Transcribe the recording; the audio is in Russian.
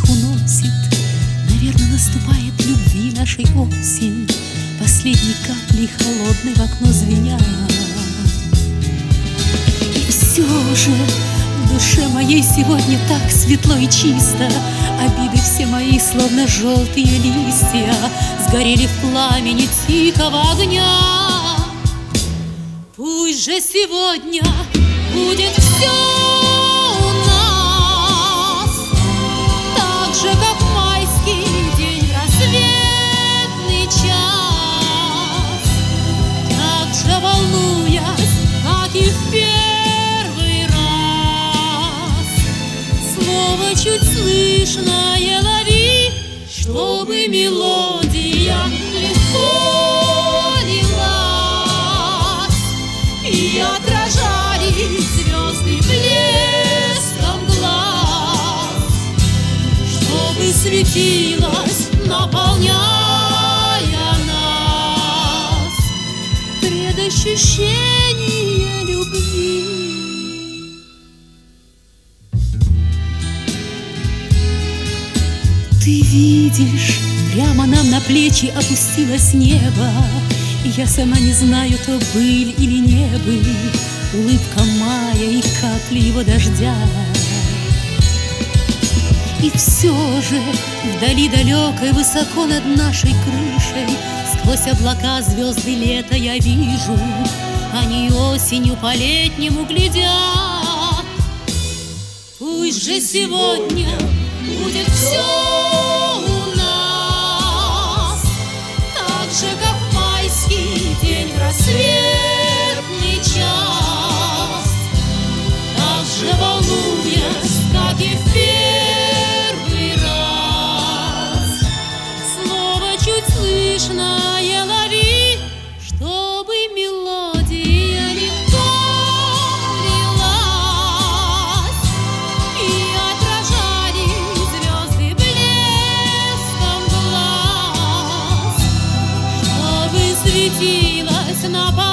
уносит. Наверное, наступает любви нашей осень, последней каплей холодной в окно звеня. И все же в душе моей сегодня так светло и чисто. Обиды все мои, словно желтые листья, сгорели в пламени тихого огня. Пусть же сегодня будет все у нас, так же, как майский день в рассветный час, так же волнуясь, как и в первый раз. Слово чуть слышное лови, чтобы мелодия легко лилась и отражались звезды блеском глаз, чтобы светилась, наполняя нас, предощущение любви. Ты видишь, прямо нам на плечи опустилось небо, и я сама не знаю, то быль или не быль, улыбка мая и капли его дождя. И все же вдали далекой, высоко над нашей крышей, сквозь облака звезды лета я вижу, они осенью по-летнему глядят. Пусть же сегодня будет все у нас, так же, как майский день в рассветный час, так же волнуясь, как и в первый раз. Слово чуть слышное лови, чтобы мелодия легко лилась и отражались звезды блеском глаз, чтобы светилась на